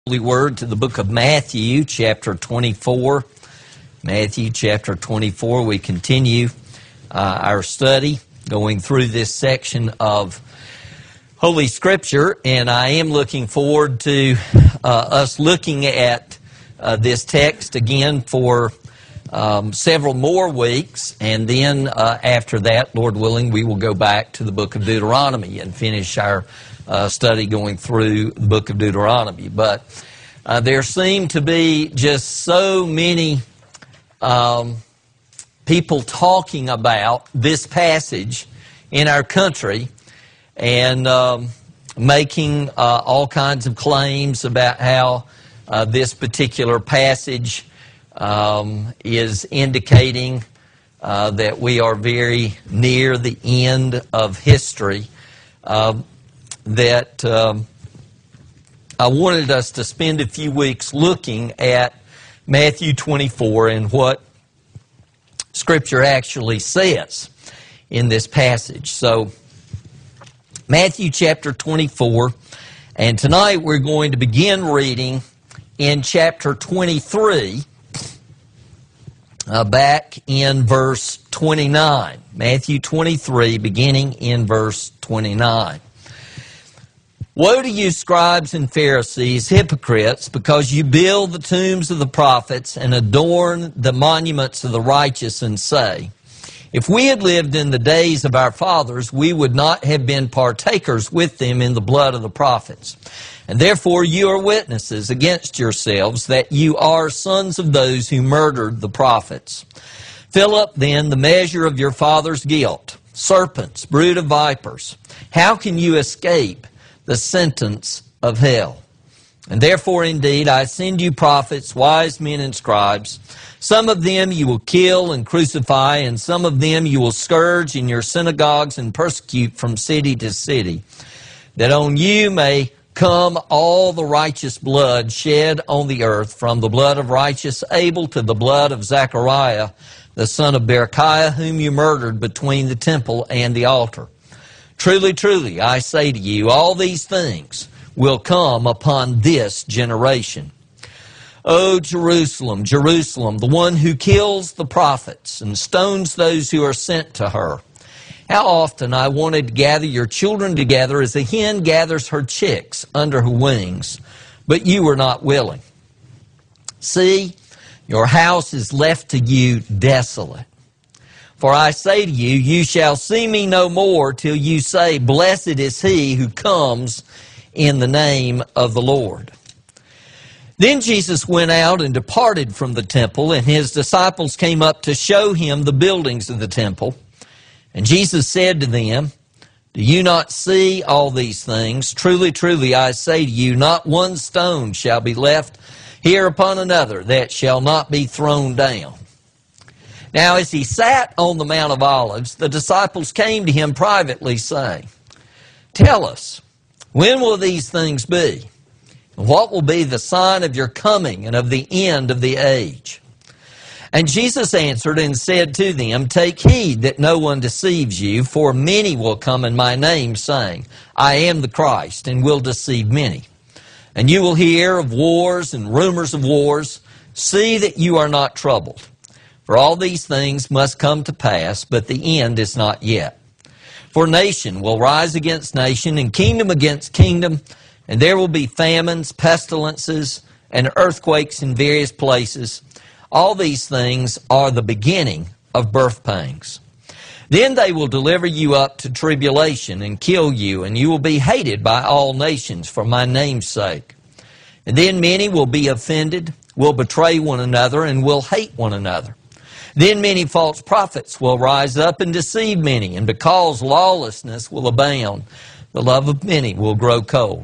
Holy Word to the book of Matthew, chapter 24. Matthew, chapter 24. We continue our study going through this section of Holy Scripture, and I am looking forward to us looking at this text again for several more weeks, and then after that, Lord willing, we will go back to the book of Deuteronomy and finish our study going through the book of Deuteronomy. But there seem to be just so many people talking about this passage in our country and making all kinds of claims about how this particular passage is indicating that we are very near the end of history. That I wanted us to spend a few weeks looking at Matthew 24 and what Scripture actually says in this passage. So, Matthew chapter 24, and tonight we're going to begin reading in chapter 23, back in verse 29. Matthew 23, beginning in verse 29. Woe to you, scribes and Pharisees, hypocrites, because you build the tombs of the prophets and adorn the monuments of the righteous, and say, if we had lived in the days of our fathers, we would not have been partakers with them in the blood of the prophets. And therefore you are witnesses against yourselves that you are sons of those who murdered the prophets. Fill up then the measure of your father's guilt. Serpents, brood of vipers, how can you escape the sentence of hell? And therefore, indeed, I send you prophets, wise men, and scribes. Some of them you will kill and crucify, and some of them you will scourge in your synagogues and persecute from city to city, that on you may come all the righteous blood shed on the earth, from the blood of righteous Abel to the blood of Zechariah, the son of Berechiah, whom you murdered between the temple and the altar. Truly, truly, I say to you, all these things will come upon this generation. O Jerusalem, Jerusalem, the one who kills the prophets and stones those who are sent to her. How often I wanted to gather your children together as a hen gathers her chicks under her wings, but you were not willing. See, your house is left to you desolate. For I say to you, you shall see me no more till you say, blessed is he who comes in the name of the Lord. Then Jesus went out and departed from the temple, and his disciples came up to show him the buildings of the temple. And Jesus said to them, do you not see all these things? Truly, truly, I say to you, not one stone shall be left here upon another that shall not be thrown down. Now, as he sat on the Mount of Olives, the disciples came to him privately, saying, tell us, when will these things be? And what will be the sign of your coming and of the end of the age? And Jesus answered and said to them, take heed that no one deceives you, for many will come in my name, saying, I am the Christ, and will deceive many. And you will hear of wars and rumors of wars. See that you are not troubled. For all these things must come to pass, but the end is not yet. For nation will rise against nation, and kingdom against kingdom, and there will be famines, pestilences, and earthquakes in various places. All these things are the beginning of birth pangs. Then they will deliver you up to tribulation and kill you, and you will be hated by all nations for my name's sake. And then many will be offended, will betray one another, and will hate one another. Then many false prophets will rise up and deceive many, and because lawlessness will abound, the love of many will grow cold.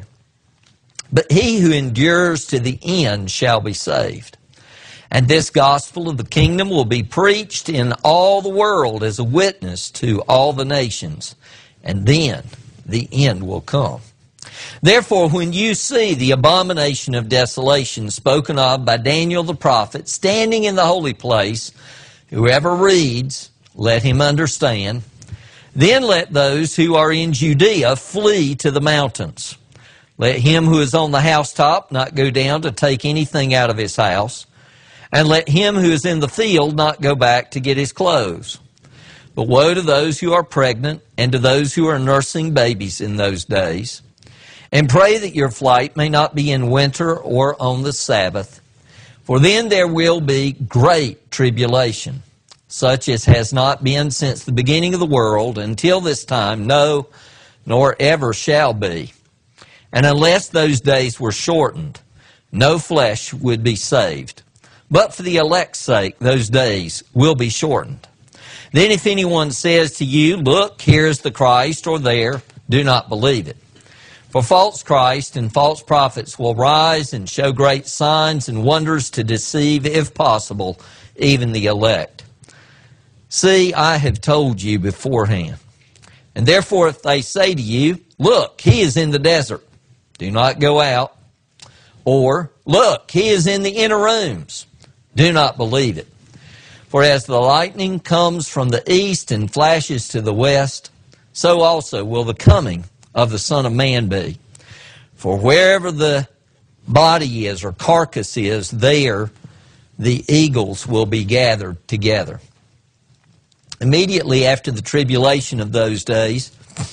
But he who endures to the end shall be saved. And this gospel of the kingdom will be preached in all the world as a witness to all the nations, and then the end will come. Therefore, when you see the abomination of desolation spoken of by Daniel the prophet standing in the holy place, whoever reads, let him understand. Then let those who are in Judea flee to the mountains. Let him who is on the housetop not go down to take anything out of his house, and let him who is in the field not go back to get his clothes. But woe to those who are pregnant and to those who are nursing babies in those days. And pray that your flight may not be in winter or on the Sabbath, for then there will be great tribulation, such as has not been since the beginning of the world until this time, no, nor ever shall be. And unless those days were shortened, no flesh would be saved. But for the elect's sake, those days will be shortened. Then if anyone says to you, look, here is the Christ, or there, do not believe it. For false Christ and false prophets will rise and show great signs and wonders to deceive, if possible, even the elect. See, I have told you beforehand. And therefore, if they say to you, look, he is in the desert, do not go out. Or, look, he is in the inner rooms, do not believe it. For as the lightning comes from the east and flashes to the west, so also will the coming of the Son of Man be. For wherever the body is or carcass is, there the eagles will be gathered together. Immediately after the tribulation of those days,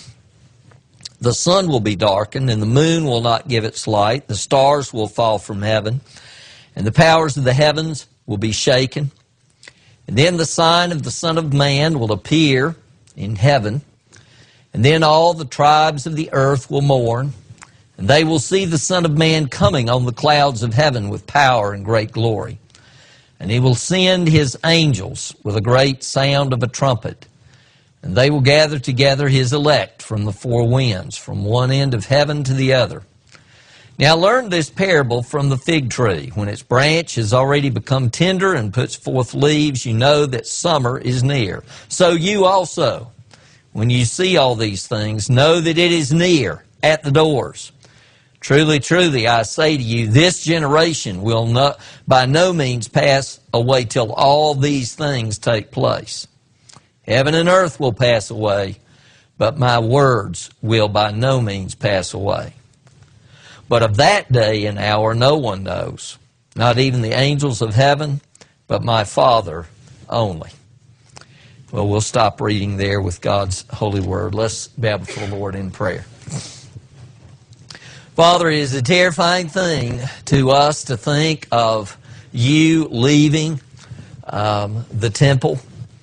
the sun will be darkened, and the moon will not give its light. The stars will fall from heaven, and the powers of the heavens will be shaken. And then the sign of the Son of Man will appear in heaven, and then all the tribes of the earth will mourn, and they will see the Son of Man coming on the clouds of heaven with power and great glory. And he will send his angels with a great sound of a trumpet, and they will gather together his elect from the four winds, from one end of heaven to the other. Now learn this parable from the fig tree. When its branch has already become tender and puts forth leaves, you know that summer is near. So you also, when you see all these things, know that it is near, at the doors. Truly, truly, I say to you, this generation will not, by no means pass away till all these things take place. Heaven and earth will pass away, but my words will by no means pass away. But of that day and hour no one knows, not even the angels of heaven, but my Father only. Well, we'll stop reading there with God's holy word. Let's bow before the Lord in prayer. Father, it is a terrifying thing to us to think of you leaving the temple,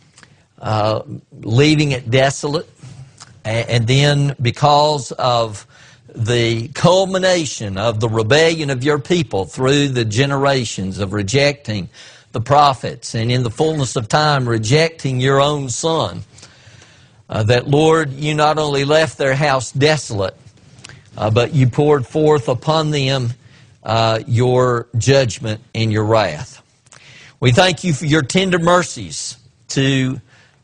leaving it desolate, and then because of the culmination of the rebellion of your people through the generations of rejecting the prophets and in the fullness of time rejecting your own Son, that, Lord, you not only left their house desolate, but you poured forth upon them your judgment and your wrath. We thank you for your tender mercies to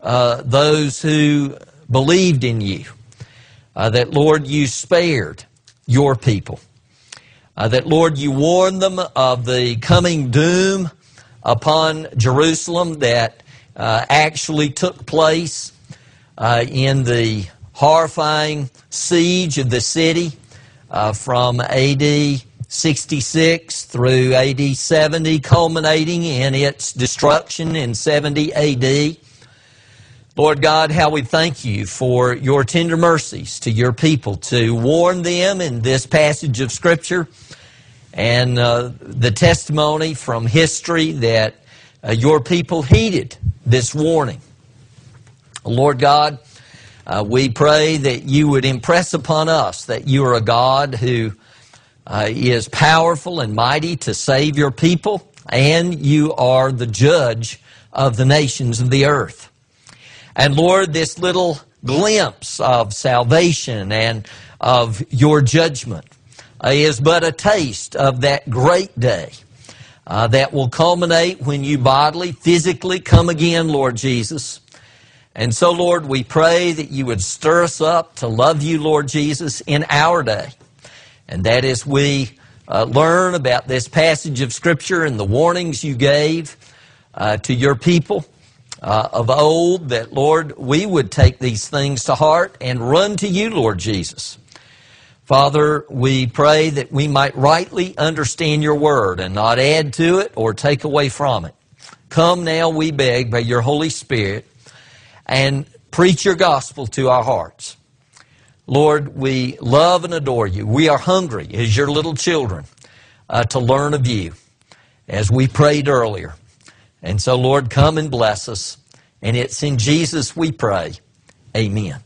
those who believed in you. That, Lord, you spared your people. That, Lord, you warned them of the coming doom upon Jerusalem that actually took place in the horrifying siege of the city from A.D. 66 through A.D. 70, culminating in its destruction in 70 A.D. Lord God, how we thank you for your tender mercies to your people to warn them in this passage of Scripture and the testimony from history that your people heeded this warning. Lord God, we pray that you would impress upon us that you are a God who is powerful and mighty to save your people, and you are the judge of the nations of the earth. And Lord, this little glimpse of salvation and of your judgment is but a taste of that great day that will culminate when you bodily, physically come again, Lord Jesus. And so, Lord, we pray that you would stir us up to love you, Lord Jesus, in our day. And that as we learn about this passage of Scripture and the warnings you gave to your people of old, that, Lord, we would take these things to heart and run to you, Lord Jesus. Father, we pray that we might rightly understand your word and not add to it or take away from it. Come now, we beg, by your Holy Spirit, and preach your gospel to our hearts. Lord, we love and adore you. We are hungry as your little children to learn of you, as we prayed earlier. And so, Lord, come and bless us. And it's in Jesus we pray. Amen.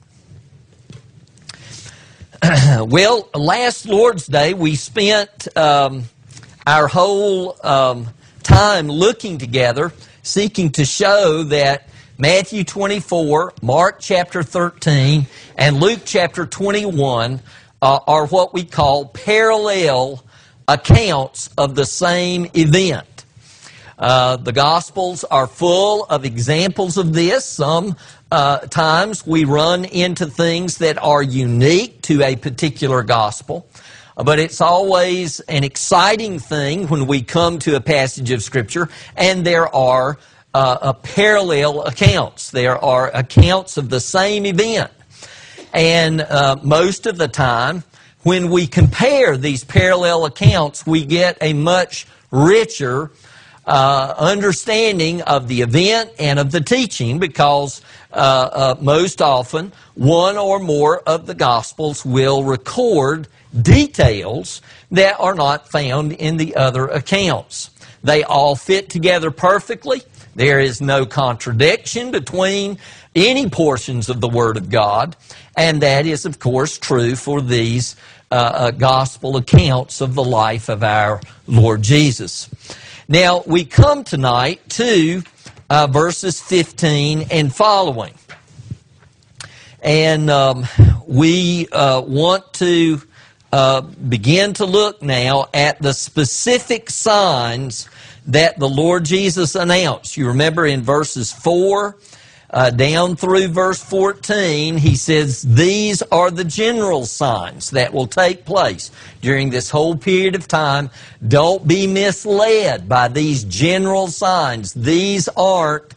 Well, last Lord's Day, we spent our whole time looking together, seeking to show that Matthew 24, Mark chapter 13, and Luke chapter 21 are what we call parallel accounts of the same event. The Gospels are full of examples of this. Sometimes we run into things that are unique to a particular Gospel. But it's always an exciting thing when we come to a passage of Scripture and there are parallel accounts. There are accounts of the same event. And most of the time, when we compare these parallel accounts, we get a much richer understanding of the event and of the teaching, because most often one or more of the Gospels will record details that are not found in the other accounts. They all fit together perfectly. There is no contradiction between any portions of the Word of God, and that is, of course, true for these Gospel accounts of the life of our Lord Jesus. Now, we come tonight to verses 15 and following. And we want to begin to look now at the specific signs that the Lord Jesus announced. You remember in verses 4 down through verse 14, he says, these are the general signs that will take place during this whole period of time. Don't be misled by these general signs. These aren't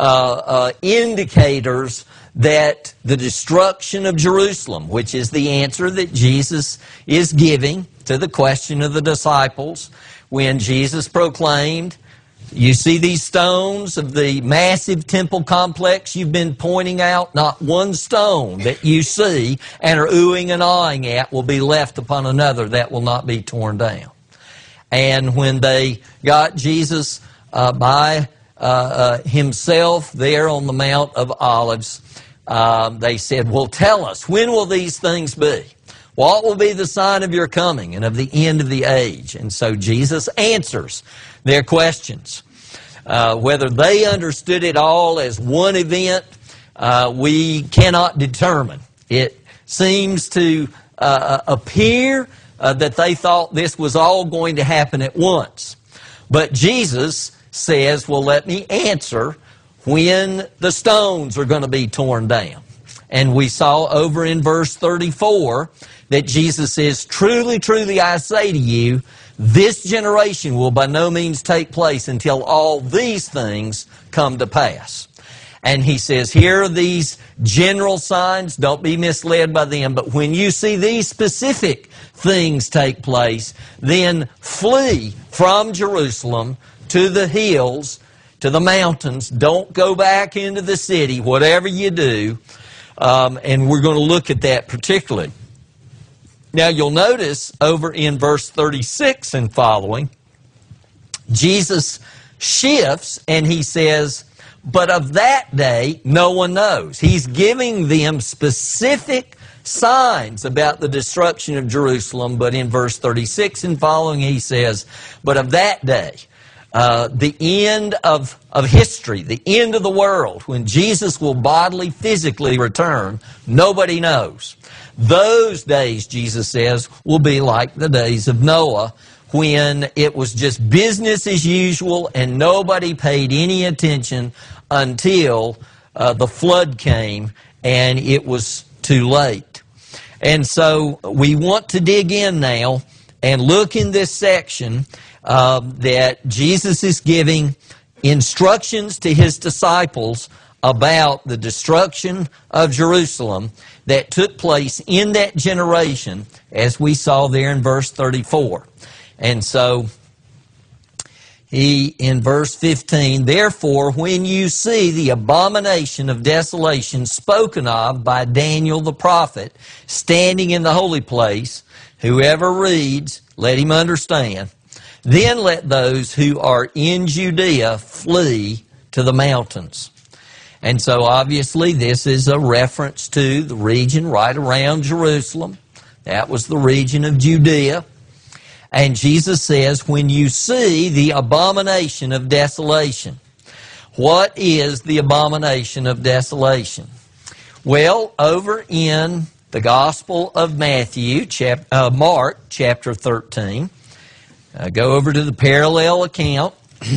indicators that the destruction of Jerusalem, which is the answer that Jesus is giving to the question of the disciples, when Jesus proclaimed, you see these stones of the massive temple complex you've been pointing out? Not one stone that you see and are oohing and awing at will be left upon another that will not be torn down. And when they got Jesus by himself there on the Mount of Olives, they said, well, tell us, when will these things be? What will be the sign of your coming and of the end of the age? And so Jesus answers their questions. Whether they understood it all as one event, we cannot determine. It seems to appear that they thought this was all going to happen at once. But Jesus says, well, let me answer when the stones are going to be torn down. And we saw over in verse 34 that Jesus says, truly, truly, I say to you, this generation will by no means take place until all these things come to pass. And he says, here are these general signs. Don't be misled by them. But when you see these specific things take place, then flee from Jerusalem to the hills, to the mountains. Don't go back into the city, whatever you do. And we're going to look at that particularly. Now, you'll notice over in verse 36 and following, Jesus shifts and he says, but of that day, no one knows. He's giving them specific signs about the destruction of Jerusalem, but in verse 36 and following, he says, but of that day, the end of history, the end of the world, when Jesus will bodily, physically return, nobody knows. Those days, Jesus says, will be like the days of Noah, when it was just business as usual and nobody paid any attention until the flood came and it was too late. And so we want to dig in now and look in this section that Jesus is giving instructions to his disciples about the destruction of Jerusalem that took place in that generation, as we saw there in verse 34. And so, in verse 15, therefore, when you see the abomination of desolation spoken of by Daniel the prophet standing in the holy place, whoever reads, let him understand. Then let those who are in Judea flee to the mountains. And so obviously this is a reference to the region right around Jerusalem. That was the region of Judea. And Jesus says, when you see the abomination of desolation. What is the abomination of desolation? Well, over in the Gospel of Mark, chapter 13, go over to the parallel account.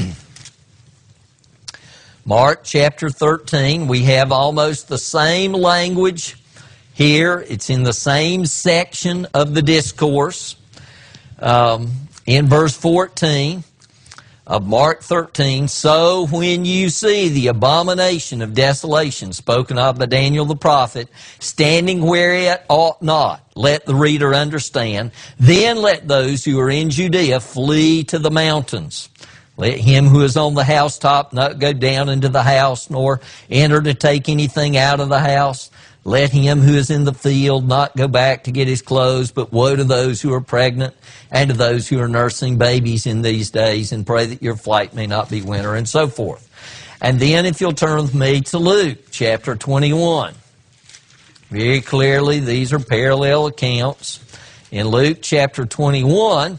Mark chapter 13, we have almost the same language here. It's in the same section of the discourse. In verse 14 of Mark 13, so when you see the abomination of desolation spoken of by Daniel the prophet, standing where it ought not, let the reader understand, then let those who are in Judea flee to the mountains. Let him who is on the housetop not go down into the house, nor enter to take anything out of the house. Let him who is in the field not go back to get his clothes, but woe to those who are pregnant and to those who are nursing babies in these days, and pray that your flight may not be winter, and so forth. And then if you'll turn with me to Luke chapter 21. Very clearly, these are parallel accounts. In Luke chapter 21,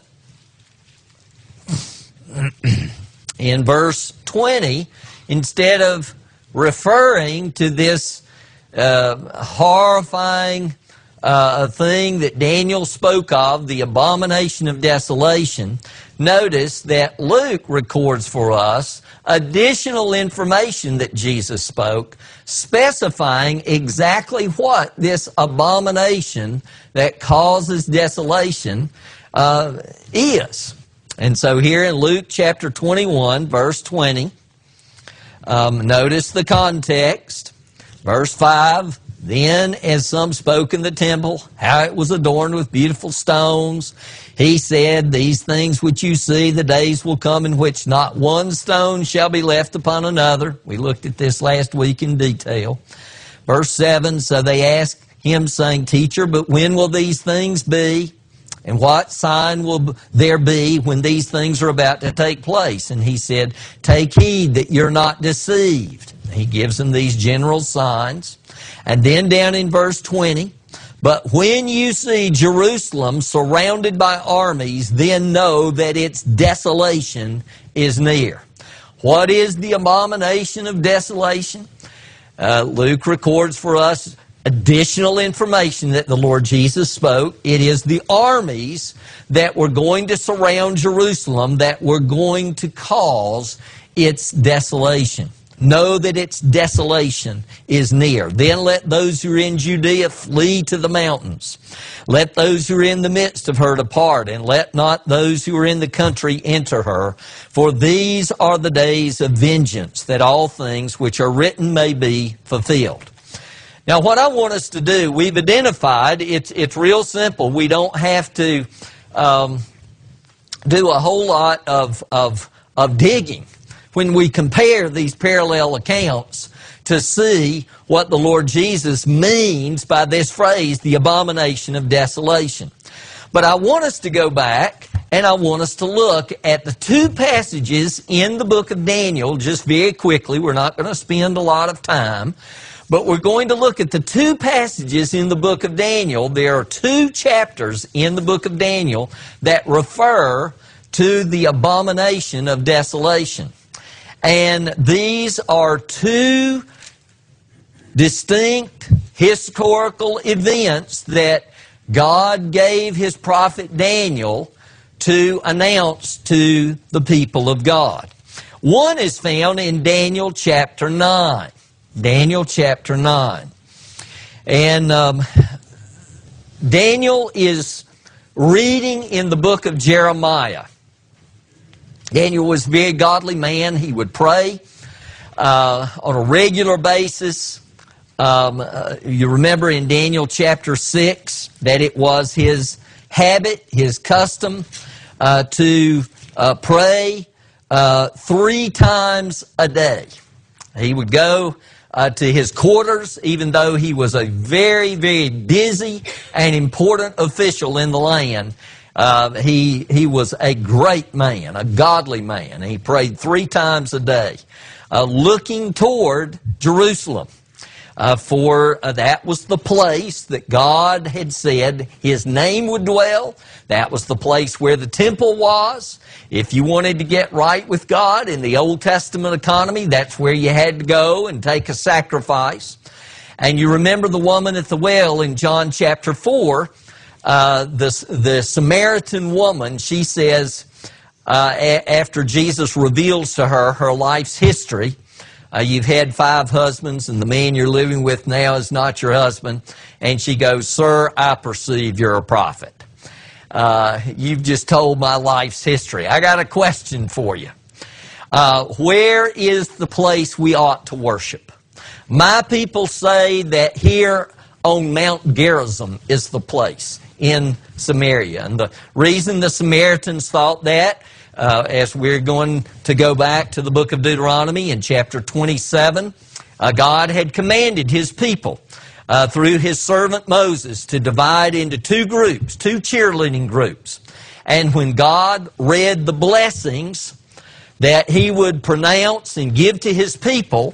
in verse 20, instead of referring to this horrifying thing that Daniel spoke of, the abomination of desolation, notice that Luke records for us additional information that Jesus spoke, specifying exactly what this abomination that causes desolation is. And so here in Luke chapter 21, verse 20, notice the context. Verse 5, then as some spoke in the temple, how it was adorned with beautiful stones, he said, these things which you see, the days will come in which not one stone shall be left upon another. We looked at this last week in detail. Verse 7, so they asked him, saying, Teacher, but when will these things be? And what sign will there be when these things are about to take place? And he said, take heed that you're not deceived. He gives them these general signs. And then down in verse 20, but when you see Jerusalem surrounded by armies, then know that its desolation is near. What is the abomination of desolation? Luke records for us additional information that the Lord Jesus spoke. It is the armies that were going to surround Jerusalem that were going to cause its desolation. Know that its desolation is near. Then let those who are in Judea flee to the mountains. Let those who are in the midst of her depart, and let not those who are in the country enter her. For these are the days of vengeance, that all things which are written may be fulfilled. Now, what I want us to do, we've identified, it's real simple. We don't have to do a whole lot of digging when we compare these parallel accounts to see what the Lord Jesus means by this phrase, the abomination of desolation. But I want us to go back and I want us to look at the two passages in the book of Daniel just very quickly. We're not going to spend a lot of time, but we're going to look at the two passages in the book of Daniel. There are two chapters in the book of Daniel that refer to the abomination of desolation. And these are two distinct historical events that God gave His prophet Daniel to announce to the people of God. One is found in Daniel chapter 9. Daniel chapter 9. And Daniel is reading in the book of Jeremiah. Daniel was a very godly man. He would pray. on a regular basis. You remember in Daniel chapter 6 that it was his habit, his custom to pray 3 times a day. He would go to his quarters, even though he was a very, very busy and important official in the land. He was a great man, a godly man. He prayed 3 times a day, looking toward Jerusalem. For that was the place that God had said His name would dwell. That was the place where the temple was. If you wanted to get right with God in the Old Testament economy, that's where you had to go and take a sacrifice. And you remember the woman at the well in John chapter 4, the Samaritan woman, she says, after Jesus reveals to her her life's history, you've had 5 husbands, and the man you're living with now is not your husband. And she goes, "Sir, I perceive you're a prophet. You've just told my life's history. I got a question for you. Where is the place we ought to worship? My people say that here on Mount Gerizim is the place in Samaria." And the reason the Samaritans thought that, as we're going to go back to the book of Deuteronomy in chapter 27, God had commanded His people through His servant Moses to divide into 2 groups, 2 cheerleading groups. And when God read the blessings that He would pronounce and give to His people,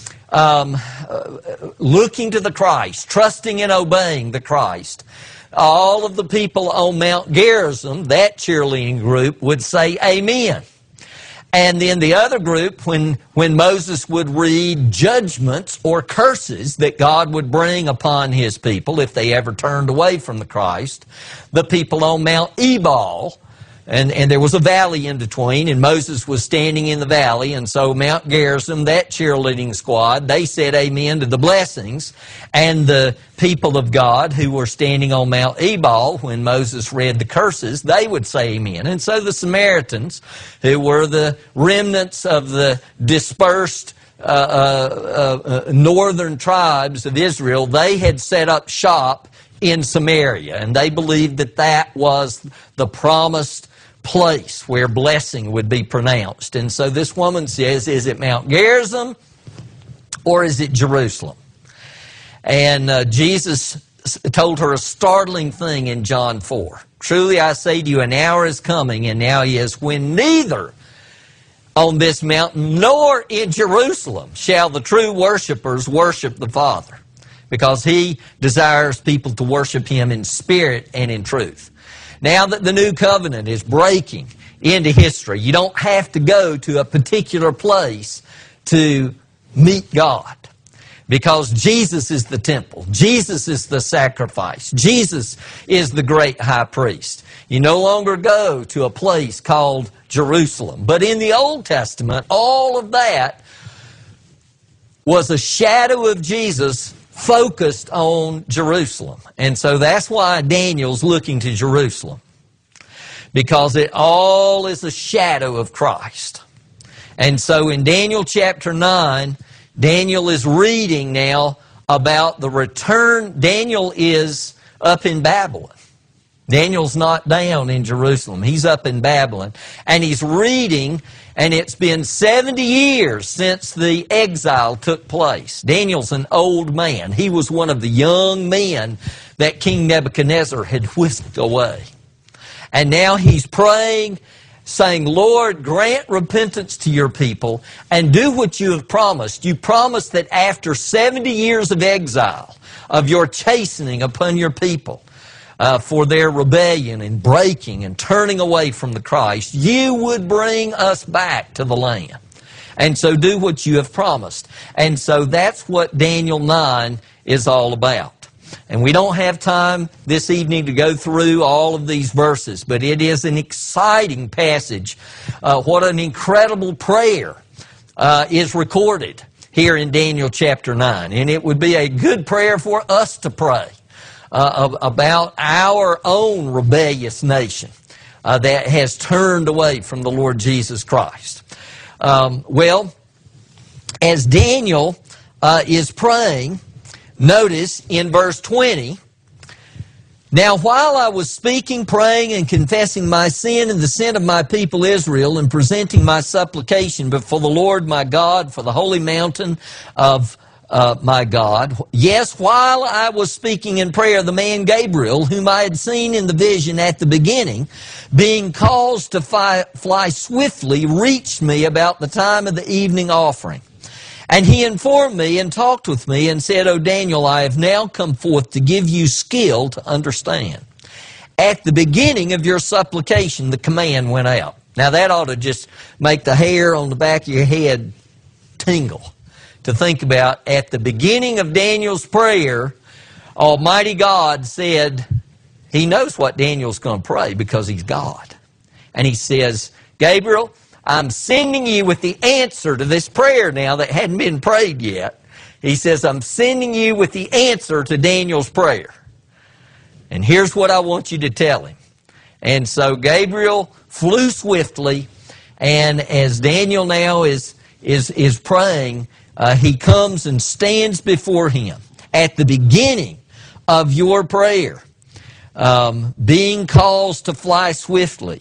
looking to the Christ, trusting and obeying the Christ, all of the people on Mount Gerizim, that cheerleading group, would say amen. And then the other group, when Moses would read judgments or curses that God would bring upon His people if they ever turned away from the Christ, the people on Mount Ebal, and there was a valley in between, and Moses was standing in the valley, and so Mount Gerizim, that cheerleading squad, they said amen to the blessings, and the people of God who were standing on Mount Ebal, when Moses read the curses, they would say amen. And so the Samaritans, who were the remnants of the dispersed northern tribes of Israel, they had set up shop in Samaria, and they believed that that was the promised place where blessing would be pronounced. And so this woman says, is it Mount Gerizim or is it Jerusalem? And Jesus told her a startling thing in John 4. "Truly I say to you, an hour is coming, and now is, when neither on this mountain nor in Jerusalem shall the true worshipers worship the Father, because He desires people to worship Him in spirit and in truth." Now that the new covenant is breaking into history, you don't have to go to a particular place to meet God, because Jesus is the temple. Jesus is the sacrifice. Jesus is the great high priest. You no longer go to a place called Jerusalem. But in the Old Testament, all of that was a shadow of Jesus focused on Jerusalem. And so that's why Daniel's looking to Jerusalem, because it all is a shadow of Christ. And so in Daniel chapter 9, Daniel is reading now about the return. Daniel is up in Babylon. Daniel's not down in Jerusalem. He's up in Babylon. And he's reading, and it's been 70 years since the exile took place. Daniel's an old man. He was one of the young men that King Nebuchadnezzar had whisked away. And now he's praying, saying, "Lord, grant repentance to your people and do what you have promised. You promised that after 70 years of exile, of your chastening upon your people, for their rebellion and breaking and turning away from the Christ, you would bring us back to the land. And so do what you have promised." And so that's what Daniel 9 is all about. And we don't have time this evening to go through all of these verses, but it is an exciting passage. What an incredible prayer is recorded here in Daniel chapter 9. And it would be a good prayer for us to pray about our own rebellious nation that has turned away from the Lord Jesus Christ. Well, as Daniel is praying, notice in verse 20, "Now while I was speaking, praying, and confessing my sin and the sin of my people Israel, and presenting my supplication before the Lord my God for the holy mountain of my God, yes, while I was speaking in prayer, the man Gabriel, whom I had seen in the vision at the beginning, being caused to fly swiftly, reached me about the time of the evening offering. And he informed me and talked with me and said, O Daniel, I have now come forth to give you skill to understand. At the beginning of your supplication, the command went out." Now that ought to just make the hair on the back of your head tingle, to think about. At the beginning of Daniel's prayer, Almighty God said, He knows what Daniel's going to pray because He's God. And He says, "Gabriel, I'm sending you with the answer to this prayer now that hadn't been prayed yet." He says, "I'm sending you with the answer to Daniel's prayer. And here's what I want you to tell him." And so Gabriel flew swiftly, and as Daniel now is praying, he comes and stands before him at the beginning of your prayer, being caused to fly swiftly.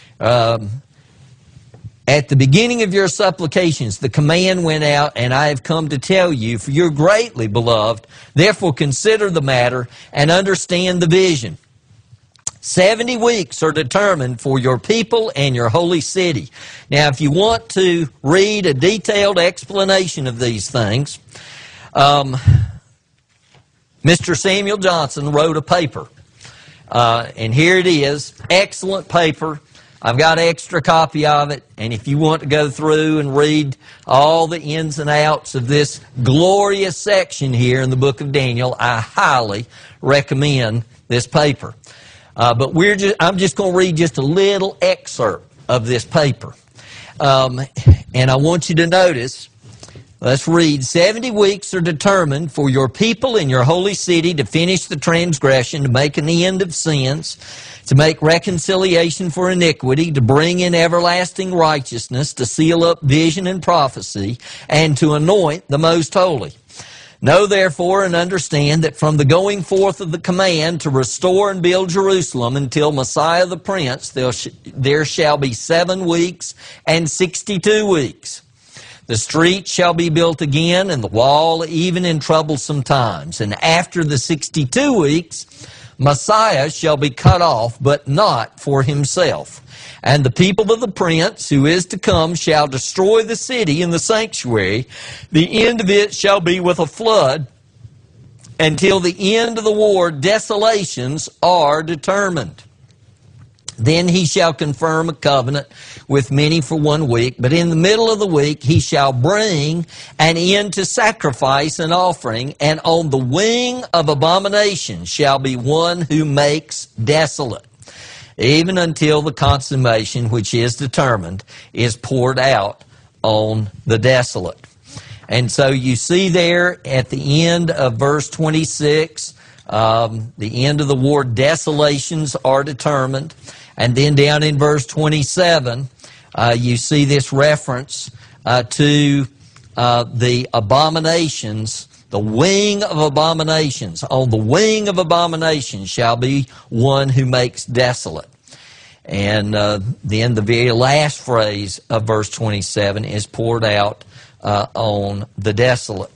At the beginning of your supplications, the command went out, and I have come to tell you, for you're greatly beloved. Therefore consider the matter and understand the vision. 70 weeks are determined for your people and your holy city. Now, if you want to read a detailed explanation of these things, Mr. Samuel Johnson wrote a paper. And here it is, excellent paper. I've got an extra copy of it, and if you want to go through and read all the ins and outs of this glorious section here in the book of Daniel, I highly recommend this paper. But I'm just going to read just a little excerpt of this paper. And I want you to notice, let's read, 70 weeks are determined for your people in your holy city to finish the transgression, to make an end of sins, to make reconciliation for iniquity, to bring in everlasting righteousness, to seal up vision and prophecy, and to anoint the most holy. Know therefore and understand that from the going forth of the command to restore and build Jerusalem until Messiah the Prince, there shall be 7 weeks and 62 weeks. The street shall be built again, and the wall even in troublesome times. And after the 62 weeks, Messiah shall be cut off, but not for himself. And the people of the prince who is to come shall destroy the city and the sanctuary. The end of it shall be with a flood. Until the end of the war, desolations are determined. Then he shall confirm a covenant with many for 1 week, but in the middle of the week he shall bring an end to sacrifice and offering, and on the wing of abomination shall be one who makes desolate, even until the consummation which is determined is poured out on the desolate. And so you see there at the end of verse 26, the end of the war, desolations are determined. And then down in verse 27, you see this reference to the abominations, the wing of abominations. On the wing of abominations shall be one who makes desolate. And then the very last phrase of verse 27 is poured out on the desolate.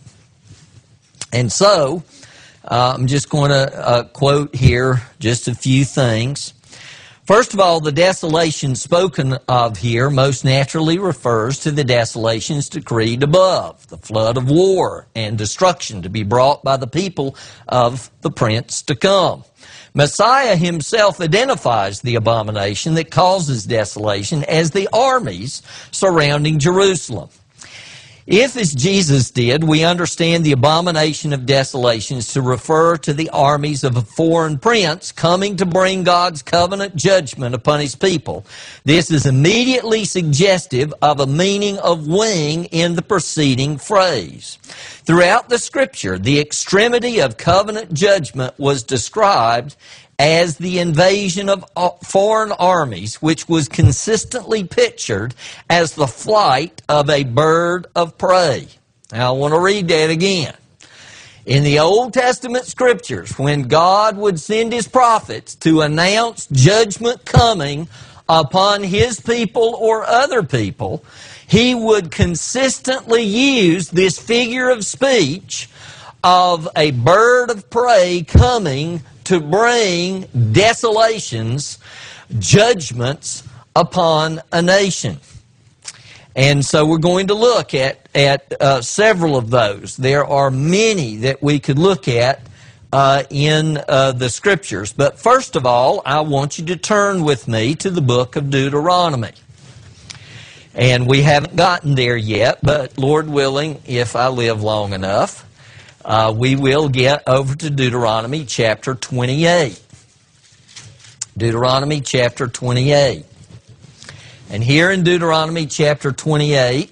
And so, I'm just going to quote here just a few things. First of all, the desolation spoken of here most naturally refers to the desolations decreed above, the flood of war and destruction to be brought by the people of the prince to come. Messiah himself identifies the abomination that causes desolation as the armies surrounding Jerusalem. If, as Jesus did, we understand the abomination of desolations to refer to the armies of a foreign prince coming to bring God's covenant judgment upon His people, this is immediately suggestive of a meaning of wing in the preceding phrase. Throughout the Scripture, the extremity of covenant judgment was described as the invasion of foreign armies, which was consistently pictured as the flight of a bird of prey. Now I want to read that again. In the Old Testament Scriptures, when God would send His prophets to announce judgment coming upon His people or other people, He would consistently use this figure of speech of a bird of prey coming to bring desolations, judgments upon a nation. And so we're going to look at several of those. There are many that we could look at in the Scriptures. But first of all, I want you to turn with me to the book of Deuteronomy. And we haven't gotten there yet, but Lord willing, if I live long enough, we will get over to Deuteronomy chapter 28. Deuteronomy chapter 28. And here in Deuteronomy chapter 28,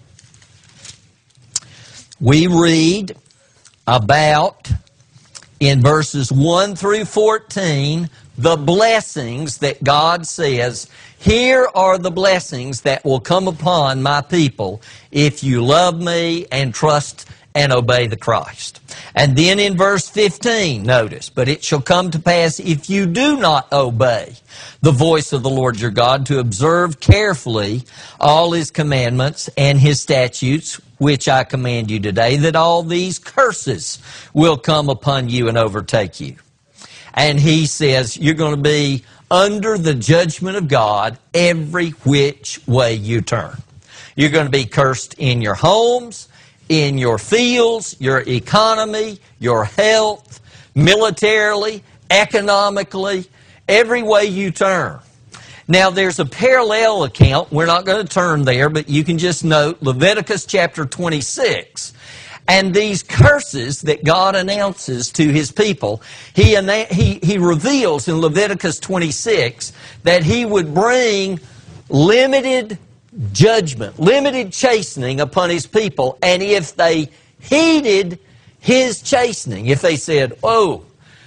we read about, in verses 1 through 14, the blessings that God says, here are the blessings that will come upon my people if you love me and trust and obey the Christ. And then in verse 15, notice, but it shall come to pass if you do not obey the voice of the Lord your God to observe carefully all His commandments and His statutes, which I command you today, that all these curses will come upon you and overtake you. And He says you're going to be under the judgment of God every which way you turn. You're going to be cursed in your homes, in your fields, your economy, your health, militarily, economically, every way you turn. Now there's a parallel account. We're not going to turn there, but you can just note Leviticus chapter 26. And these curses that God announces to His people, He reveals in Leviticus 26 that He would bring limited judgment, limited chastening upon His people. And if they heeded His chastening, if they said, oh,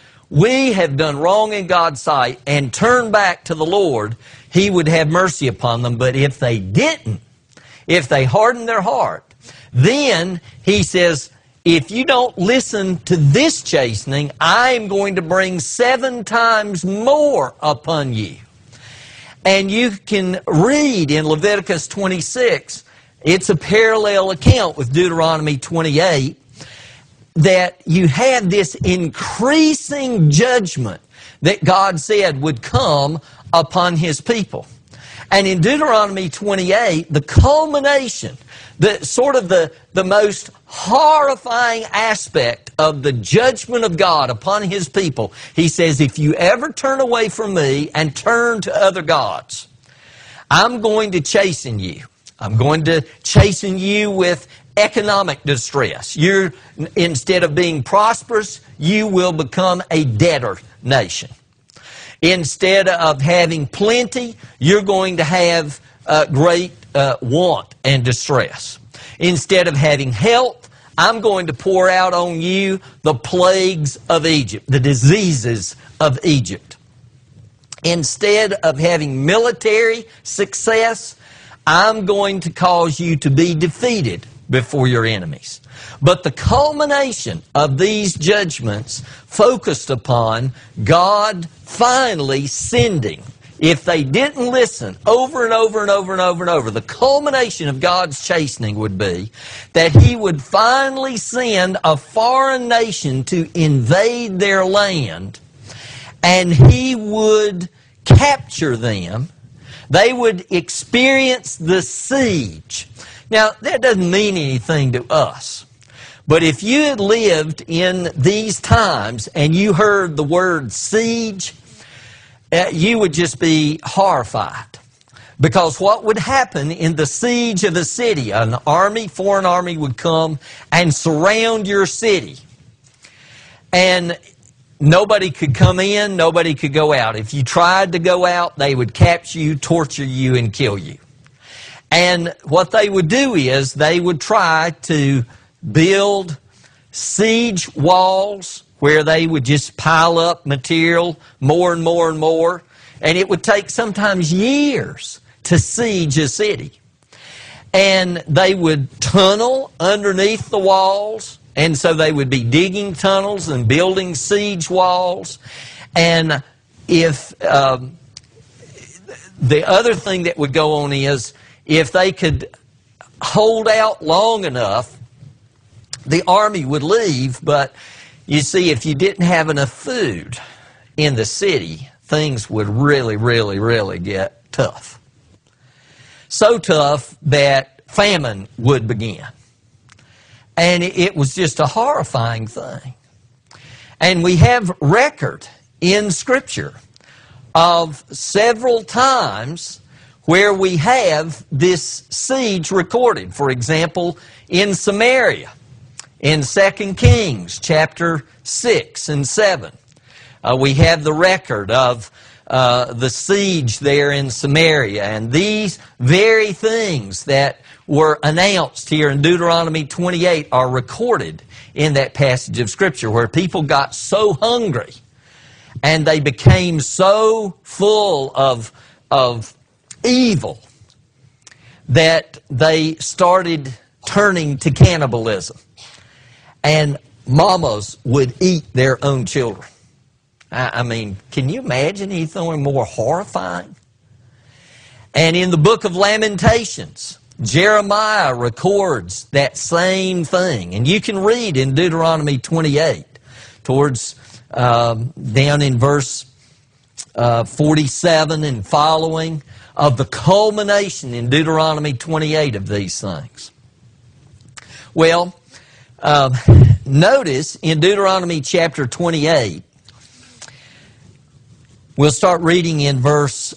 we have done wrong in God's sight, and turned back to the Lord, He would have mercy upon them. But if they didn't, if they hardened their heart, then He says, if you don't listen to this chastening, I am going to bring 7 times more upon you. And you can read in Leviticus 26, it's a parallel account with Deuteronomy 28, that you had this increasing judgment that God said would come upon His people. And in Deuteronomy 28, the culmination, the most horrifying aspect of the judgment of God upon His people, He says, if you ever turn away from me and turn to other gods, I'm going to chasten you. I'm going to chasten you with economic distress. Instead of being prosperous, you will become a debtor nation. Instead of having plenty, you're going to have great want and distress. Instead of having health, I'm going to pour out on you the plagues of Egypt, the diseases of Egypt. Instead of having military success, I'm going to cause you to be defeated before your enemies. But the culmination of these judgments focused upon God finally sending, if they didn't listen over and over and over and over and over, the culmination of God's chastening would be that He would finally send a foreign nation to invade their land, and He would capture them. They would experience the siege. Now, that doesn't mean anything to us. But if you had lived in these times and you heard the word siege, you would just be horrified. Because what would happen in the siege of a city, an army, foreign army would come and surround your city. And nobody could come in, nobody could go out. If you tried to go out, they would capture you, torture you, and kill you. And what they would do is they would try to build siege walls where they would just pile up material more and more and more. And it would take sometimes years to siege a city. and they would tunnel underneath the walls, and so they would be digging tunnels and building siege walls. And if the other thing that would go on is, if they could hold out long enough, the army would leave. But you see, if you didn't have enough food in the city, things would really get tough. So tough that famine would begin. And it was just a horrifying thing. And we have record in Scripture of several times where we have this siege recorded. For example, in Samaria, in 2 Kings chapter 6 and 7, we have the record of the siege there in Samaria. And these very things that were announced here in Deuteronomy 28 are recorded in that passage of Scripture, where people got so hungry and they became so full of evil that they started turning to cannibalism. And mamas would eat their own children. I mean, can you imagine anything more horrifying? And in the book of Lamentations, Jeremiah records that same thing. And you can read in Deuteronomy 28, towards down in verse 47 and following, of the culmination in Deuteronomy 28 of these things. Well, notice in Deuteronomy chapter 28, we'll start reading in verse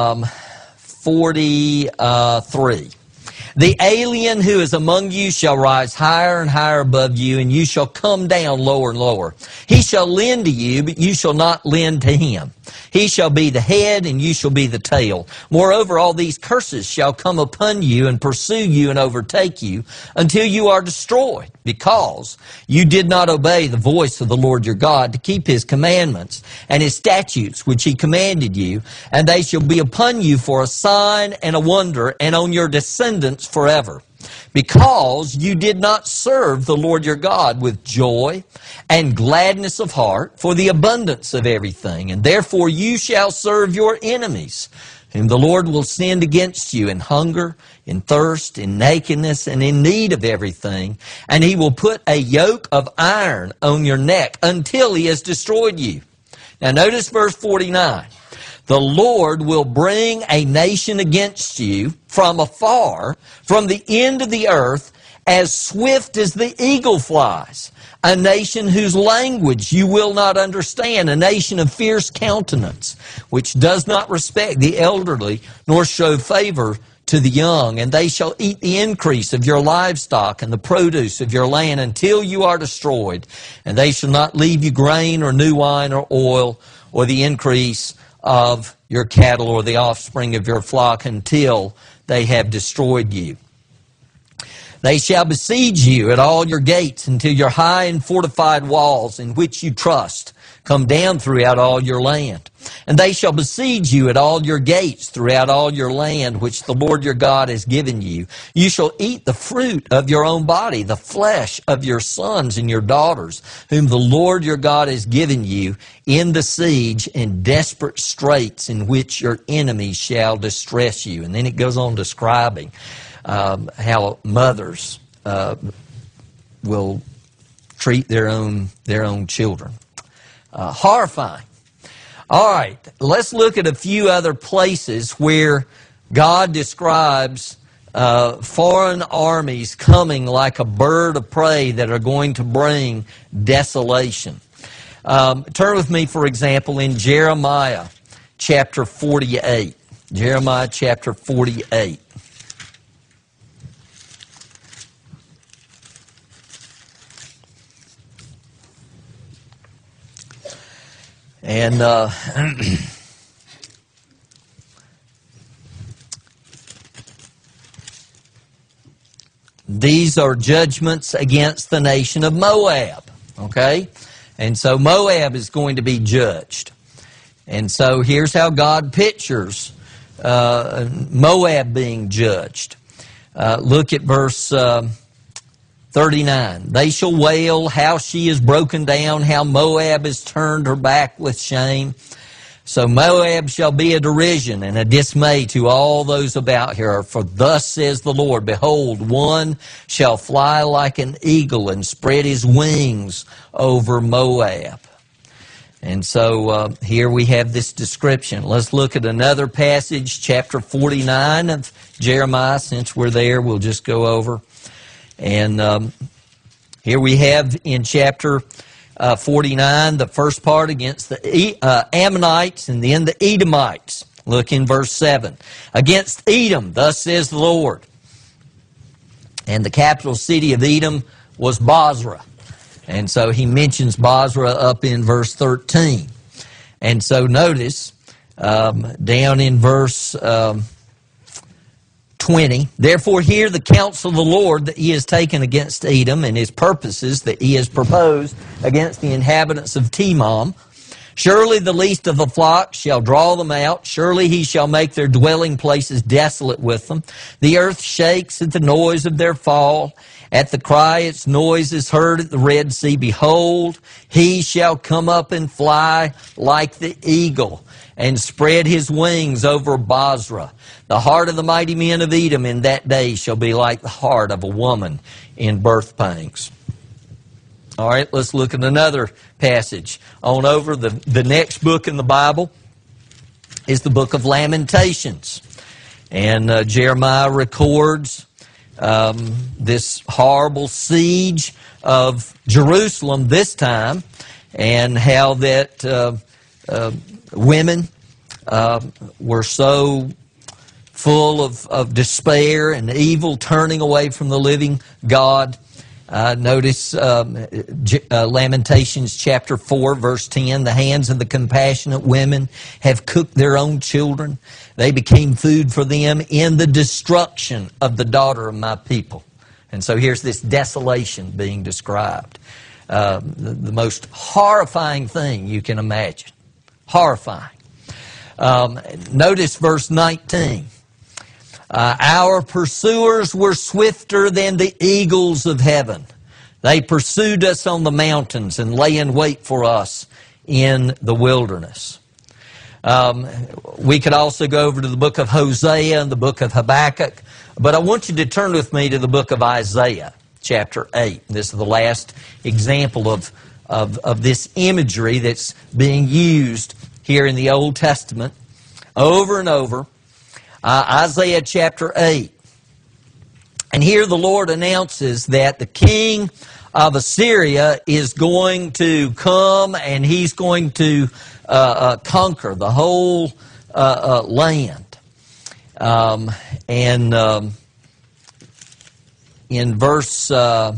43. The alien who is among you shall rise higher and higher above you, and you shall come down lower and lower. He shall lend to you, but you shall not lend to him. He shall be the head, and you shall be the tail. Moreover, all these curses shall come upon you and pursue you and overtake you until you are destroyed, because you did not obey the voice of the Lord your God to keep his commandments and his statutes which he commanded you. And they shall be upon you for a sign and a wonder, and on your descendants forever, because you did not serve the Lord your God with joy and gladness of heart for the abundance of everything. And therefore you shall serve your enemies, whom the Lord will send against you in hunger, in thirst, in nakedness, and in need of everything. And he will put a yoke of iron on your neck until he has destroyed you. Now notice verse 49. The Lord will bring a nation against you from afar, from the end of the earth, as swift as the eagle flies. A nation whose language you will not understand, a nation of fierce countenance, which does not respect the elderly, nor show favor to the young. And they shall eat the increase of your livestock and the produce of your land until you are destroyed. And they shall not leave you grain or new wine or oil or the increase of your cattle or the offspring of your flock until they have destroyed you. They shall besiege you at all your gates until your high and fortified walls in which you trust come down throughout all your land. And they shall besiege you at all your gates throughout all your land which the Lord your God has given you. You shall eat the fruit of your own body, the flesh of your sons and your daughters, whom the Lord your God has given you in the siege and desperate straits in which your enemies shall distress you. And then it goes on describing how mothers will treat their own children. Horrifying. All right, let's look at a few other places where God describes foreign armies coming like a bird of prey that are going to bring desolation. Turn with me, for example, in Jeremiah chapter 48. Jeremiah chapter 48. And these are judgments against the nation of Moab, okay? And so Moab is going to be judged. And so here's how God pictures Moab being judged. Look at verse 39. They shall wail how she is broken down, how Moab has turned her back with shame. So Moab shall be a derision and a dismay to all those about her. For thus says the Lord, behold, one shall fly like an eagle and spread his wings over Moab. And so here we have this description. Let's look at another passage, chapter 49 of Jeremiah. Since we're there, we'll just go over. And here we have in chapter 49, the first part against the Ammonites and then the Edomites. Look in verse 7. Against Edom, thus says the Lord. And the capital city of Edom was Bozrah. And so he mentions Bozrah up in verse 13. And so notice down in verse 20, therefore hear the counsel of the Lord that he has taken against Edom, and his purposes that he has proposed against the inhabitants of Temam. Surely the least of the flock shall draw them out. Surely he shall make their dwelling places desolate with them. The earth shakes at the noise of their fall. At the cry its noise is heard at the Red Sea. Behold, he shall come up and fly like the eagle, and spread his wings over Bozrah. The heart of the mighty men of Edom in that day shall be like the heart of a woman in birth pangs. All right, let's look at another passage. On over, the next book in the Bible is the book of Lamentations. And Jeremiah records this horrible siege of Jerusalem this time, and how that women were so full of despair and evil, turning away from the living God. Notice Lamentations chapter 4, verse 10. The hands of the compassionate women have cooked their own children. They became food for them in the destruction of the daughter of my people. And so here's this desolation being described. The most horrifying thing you can imagine. Horrifying. Notice verse 19. Our pursuers were swifter than the eagles of heaven. They pursued us on the mountains and lay in wait for us in the wilderness. We could also go over to the book of Hosea and the book of Habakkuk, but I want you to turn with me to the book of Isaiah, chapter 8. This is the last example of this imagery that's being used here in the Old Testament over and over. Isaiah chapter 8. And here the Lord announces that the king of Assyria is going to come, and he's going to conquer the whole land. In verse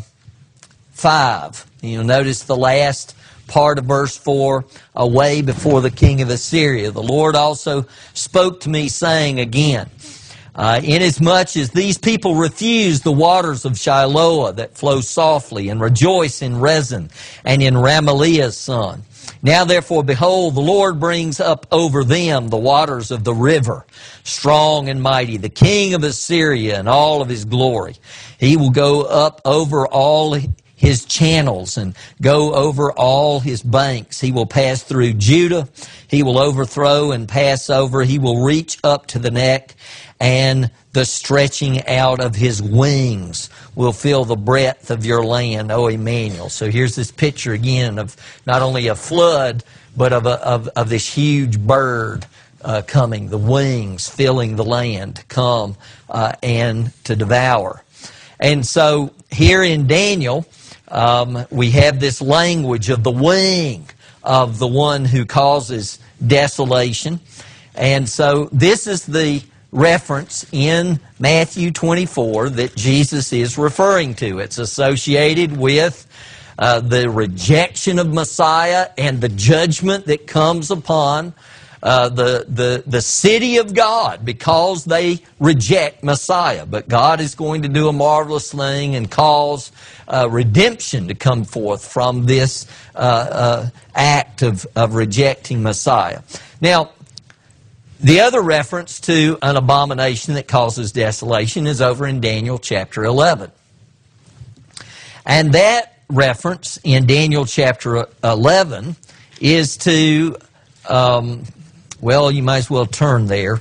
5, you'll notice the last part of verse 4, away before the king of Assyria. The Lord also spoke to me, saying again, inasmuch as these people refuse the waters of Shiloah that flow softly, and rejoice in Rezin and in Ramaliah's son. Now therefore, behold, the Lord brings up over them the waters of the river, strong and mighty, the king of Assyria and all of his glory. He will go up over all his channels and go over all his banks. He will pass through Judah. He will overthrow and pass over. He will reach up to the neck, and the stretching out of his wings will fill the breadth of your land, O Emmanuel. So here's this picture again of not only a flood, but of this huge bird coming, the wings filling the land to come and to devour. And so here in Daniel, we have this language of the wing of the one who causes desolation. And so this is the reference in Matthew 24 that Jesus is referring to. It's associated with the rejection of Messiah and the judgment that comes upon the city of God because they reject Messiah. But God is going to do a marvelous thing and cause redemption to come forth from this act of rejecting Messiah. Now, The other reference to an abomination that causes desolation is over in Daniel chapter 11. And that reference in Daniel chapter 11 is to, well, you might as well turn there.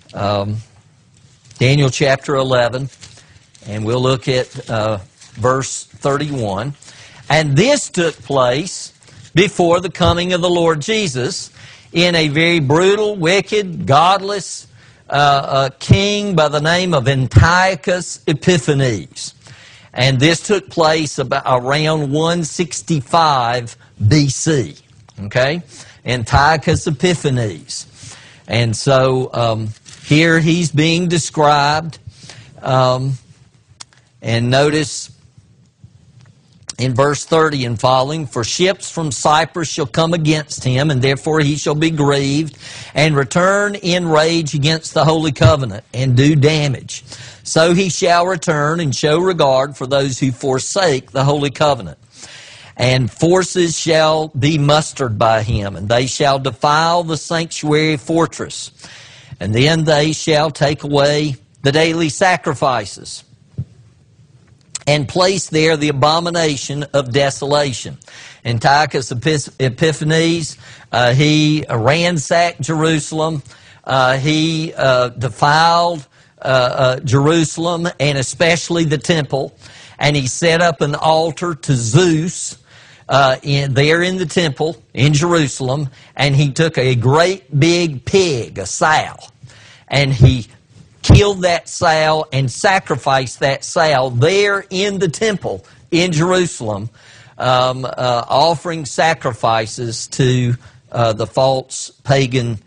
Daniel chapter 11, and we'll look at verse 31. And this took place before the coming of the Lord Jesus in a very brutal, wicked, godless king by the name of Antiochus Epiphanes. And this took place about around 165 BC. Okay? Antiochus Epiphanes. And so here he's being described. And notice in verse 30 and following, for ships from Cyprus shall come against him, and therefore he shall be grieved, and return in rage against the holy covenant, and do damage. So he shall return and show regard for those who forsake the holy covenant. And forces shall be mustered by him, and they shall defile the sanctuary fortress. And then they shall take away the daily sacrifices, and place there the abomination of desolation. Antiochus Epiphanes, he ransacked Jerusalem. He defiled Jerusalem, and especially the temple. And he set up an altar to Zeus there in the temple in Jerusalem. And he took a great big pig, a sow, and he killed that sow and sacrificed that sow there in the temple in Jerusalem, offering sacrifices to the false pagan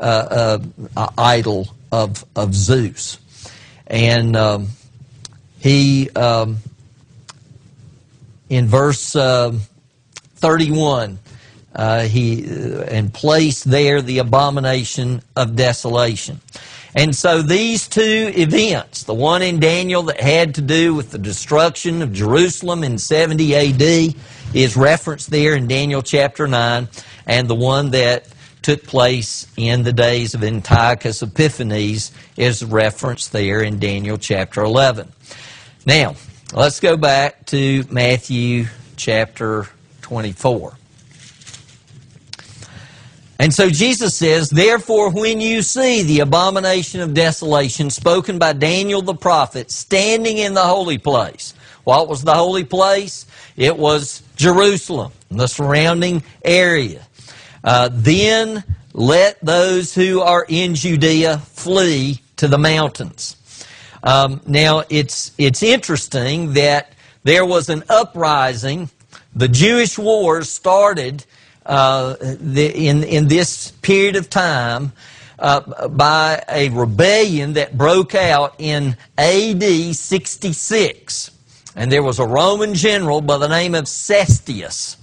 idol of Zeus. And he, in verse 31, and placed there the abomination of desolation. And so these two events, the one in Daniel that had to do with the destruction of Jerusalem in 70 AD, is referenced there in Daniel chapter 9, and the one that took place in the days of Antiochus Epiphanes is referenced there in Daniel chapter 11. Now, let's go back to Matthew chapter 24. And so Jesus says, therefore, when you see the abomination of desolation spoken by Daniel the prophet standing in the holy place. What was the holy place? It was Jerusalem, the surrounding area. Then let those who are in Judea flee to the mountains. Now, it's interesting that there was an uprising. The Jewish wars started in this period of time by a rebellion that broke out in AD 66. And there was a Roman general by the name of Cestius,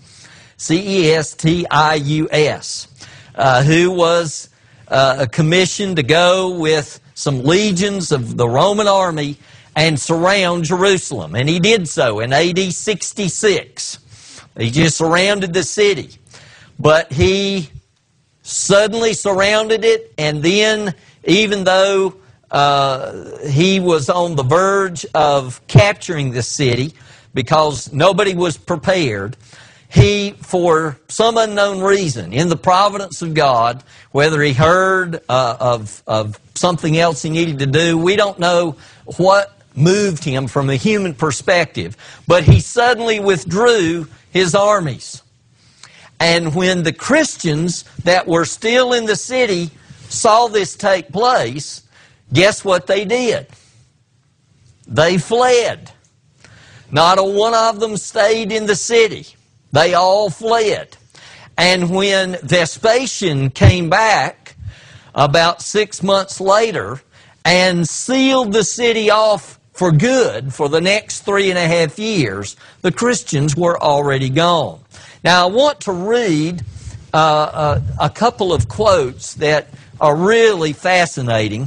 Cestius, who was commissioned to go with some legions of the Roman army and surround Jerusalem. And he did so in AD 66. He just surrounded the city. But he suddenly surrounded it, and then even though he was on the verge of capturing the city because nobody was prepared, he, for some unknown reason, in the providence of God, whether he heard of something else he needed to do, we don't know what moved him from a human perspective, but he suddenly withdrew his armies. And when the Christians that were still in the city saw this take place, guess what they did? They fled. Not a one of them stayed in the city. They all fled. And when Vespasian came back about 6 months later and sealed the city off for good for the next 3.5 years, the Christians were already gone. Now, I want to read a couple of quotes that are really fascinating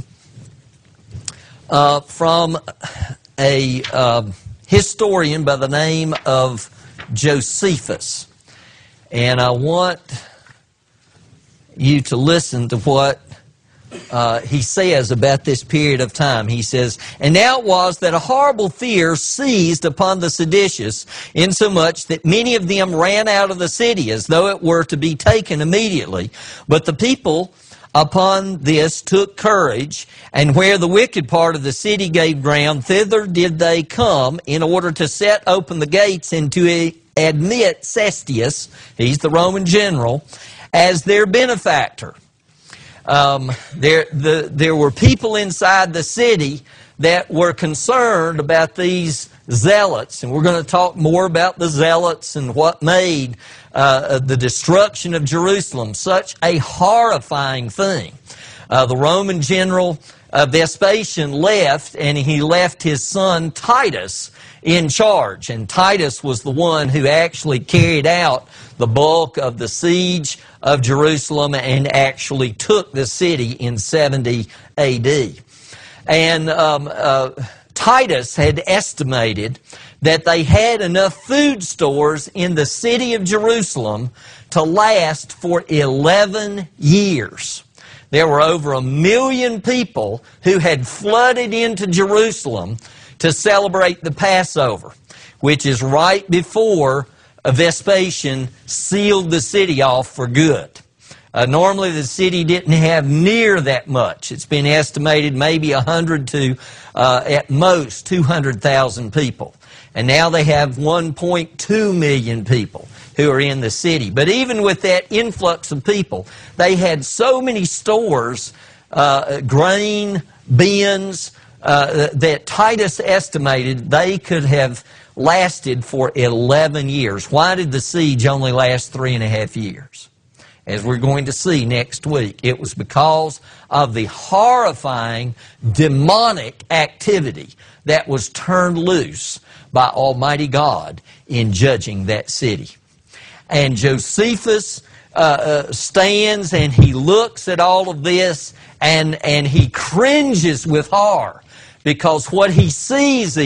from a historian by the name of Josephus. And I want you to listen to what he says about this period of time. He says, "And now it was that a horrible fear seized upon the seditious, insomuch that many of them ran out of the city, as though it were to be taken immediately. But the people upon this took courage, and where the wicked part of the city gave ground, thither did they come, in order to set open the gates and to admit Cestius," he's the Roman general, "as their benefactor." There were people inside the city that were concerned about these zealots, and we're going to talk more about the zealots and what made the destruction of Jerusalem such a horrifying thing. The Roman general Vespasian left, and he left his son Titus in charge, and Titus was the one who actually carried out the bulk of the siege of Jerusalem and actually took the city in 70 AD. And Titus had estimated that they had enough food stores in the city of Jerusalem to last for 11 years. There were over 1 million people who had flooded into Jerusalem to celebrate the Passover, which is right before Vespasian sealed the city off for good. Normally the city didn't have near that much. It's been estimated maybe 100 to at most 200,000 people. And now they have 1.2 million people who are in the city. But even with that influx of people, they had so many stores, grain, bins, that Titus estimated they could have lasted for 11 years. Why did the siege only last 3.5 years? As we're going to see next week, it was because of the horrifying demonic activity that was turned loose by Almighty God in judging that city. And Josephus stands and he looks at all of this and he cringes with horror, because what he sees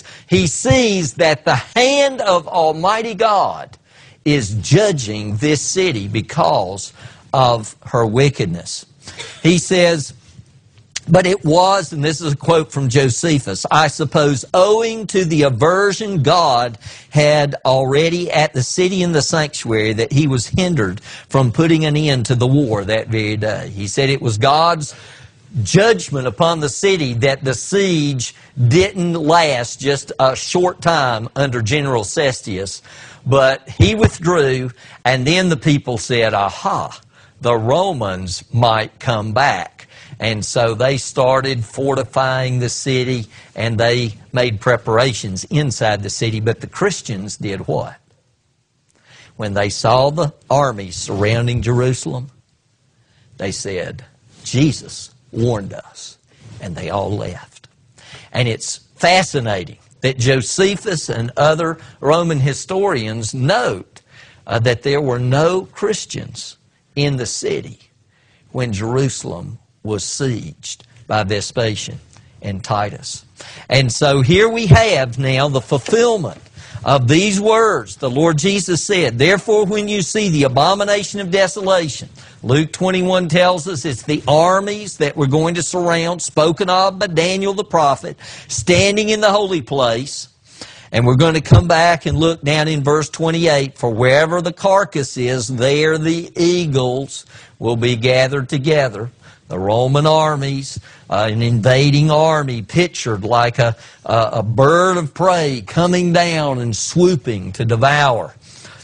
that the hand of Almighty God is judging this city because of her wickedness. He says, "But it was," and this is a quote from Josephus, "I suppose owing to the aversion God had already at the city and the sanctuary, that he was hindered from putting an end to the war that very day." He said it was God's judgment upon the city that the siege didn't last just a short time under General Cestius, but he withdrew, and then the people said, "Aha, the Romans might come back." And so they started fortifying the city, and they made preparations inside the city. But the Christians did what? When they saw the army surrounding Jerusalem, they said, "Jesus warned us," and they all left. And it's fascinating that Josephus and other Roman historians note that there were no Christians in the city when Jerusalem was sieged by Vespasian and Titus. And so here we have now the fulfillment of these words. The Lord Jesus said, "Therefore when you see the abomination of desolation," Luke 21 tells us it's the armies that we're going to surround, spoken of by Daniel the prophet, standing in the holy place. And we're going to come back and look down in verse 28, "For wherever the carcass is, there the eagles will be gathered together." The Roman armies, an invading army pictured like a bird of prey coming down and swooping to devour.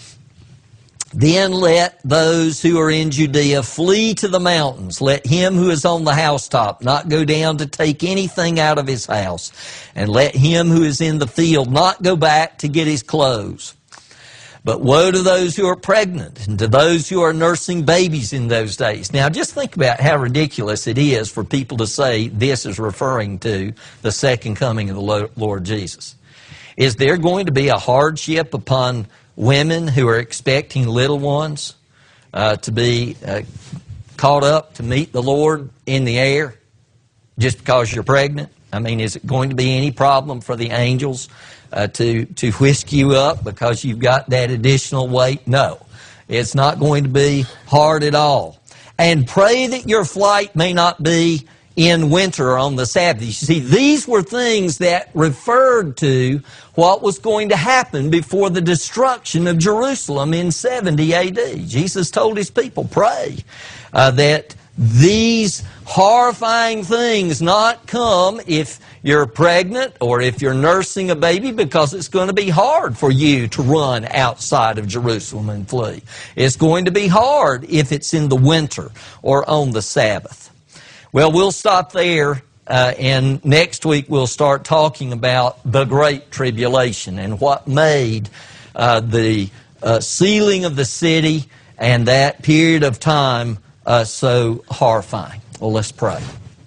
"Then let those who are in Judea flee to the mountains. Let him who is on the housetop not go down to take anything out of his house. And let him who is in the field not go back to get his clothes. But woe to those who are pregnant and to those who are nursing babies in those days." Now just think about how ridiculous it is for people to say this is referring to the second coming of the Lord Jesus. Is there going to be a hardship upon women who are expecting little ones to be caught up to meet the Lord in the air just because you're pregnant? I mean, is it going to be any problem for the angels to whisk you up because you've got that additional weight? No, it's not going to be hard at all. and pray that your flight may not be in winter or on the Sabbath. You see, these were things that referred to what was going to happen before the destruction of Jerusalem in 70 A.D. Jesus told His people, pray that these horrifying things not come if you're pregnant or if you're nursing a baby, because it's going to be hard for you to run outside of Jerusalem and flee. It's going to be hard if it's in the winter or on the Sabbath. Well, we'll stop there, and next week we'll start talking about the Great Tribulation and what made the sealing of the city and that period of time so horrifying. Well, let's pray.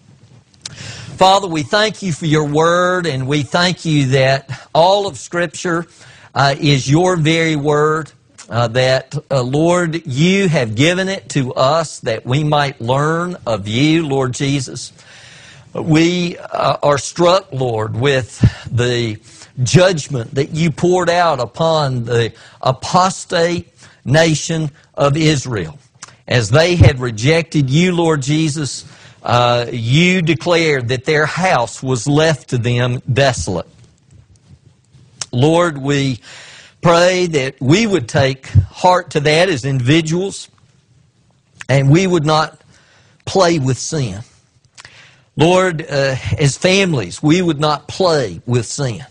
Father, we thank You for Your Word, and we thank You that all of Scripture is Your very Word, that, Lord, You have given it to us that we might learn of You, Lord Jesus. We are struck, Lord, with the judgment that You poured out upon the apostate nation of Israel. As they had rejected You, Lord Jesus, You declared that their house was left to them desolate. Lord, we pray that we would take heart to that as individuals, and we would not play with sin. Lord, as families, we would not play with sin.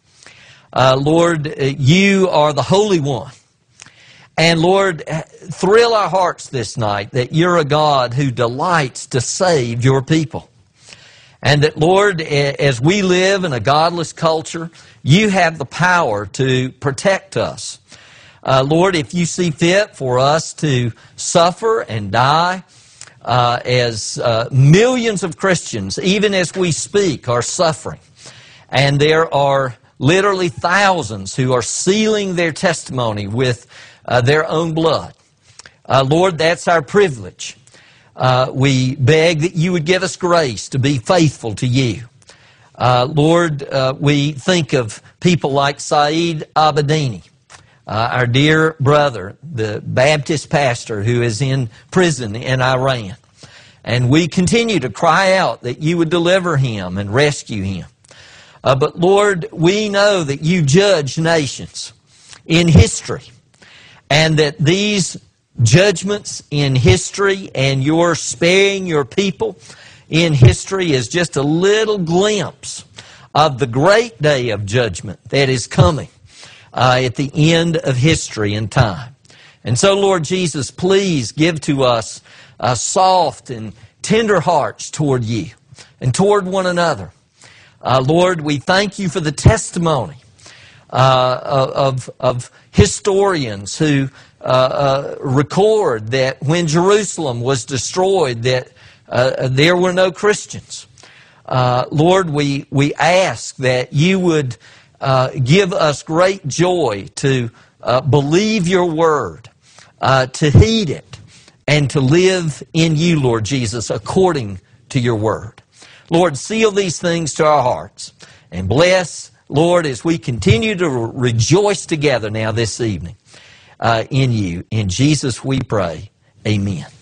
Lord, You are the Holy One. And Lord, thrill our hearts this night that You're a God who delights to save Your people. And that, Lord, as we live in a godless culture, You have the power to protect us. Lord, if You see fit for us to suffer and die, as millions of Christians, even as we speak, are suffering, and there are literally thousands who are sealing their testimony with their own blood. Lord, that's our privilege. We beg that You would give us grace to be faithful to You. Lord, we think of people like Saeed Abedini, our dear brother, the Baptist pastor who is in prison in Iran. And we continue to cry out that You would deliver him and rescue him. But Lord, we know that You judge nations in history, and that these judgments in history and Your sparing Your people in history is just a little glimpse of the great day of judgment that is coming at the end of history and time. And so, Lord Jesus, please give to us soft and tender hearts toward You and toward one another. Lord, we thank You for the testimony of historians who record that when Jerusalem was destroyed, that there were no Christians. Lord, we ask that You would give us great joy to believe Your Word, to heed it, and to live in You, Lord Jesus, according to Your Word. Lord, seal these things to our hearts, and bless, Lord, as we continue to rejoice together now this evening in You. In Jesus we pray. Amen.